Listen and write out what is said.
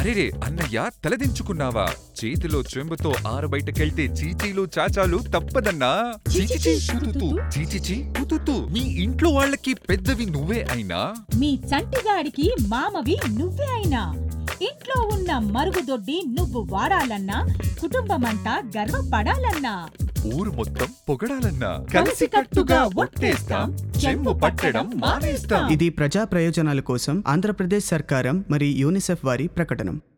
అరేరే అన్నయ్య తలదించుకున్నావా? చేతిలో చెంబుతో ఆరబయటకెళ్తే చీచీలు చాచాలు తప్పదన్నా. చీచిచి తుతుతు. మీ ఇంట్లో వాళ్ళకి పెద్దవి నువ్వే అయినా, మీ చంటిగాడికి మామవి నువ్వే అయినా, ఇంట్లో ఉన్న మరుగుదొడ్డి నువ్వు వాడాలన్నా, కుటుంబమంతా గర్వపడాలన్నా, ఊరు మొత్తం పొగడాలన్నా కలిసికట్టుగా ఒట్టేస్తాం, చెంబు పట్టడం మానేస్తాం. ఇది ప్రజా ప్రయోజనాల కోసం ఆంధ్రప్రదేశ్ సర్కారం మరియు యూనిసెఫ్ వారి ప్రకటన.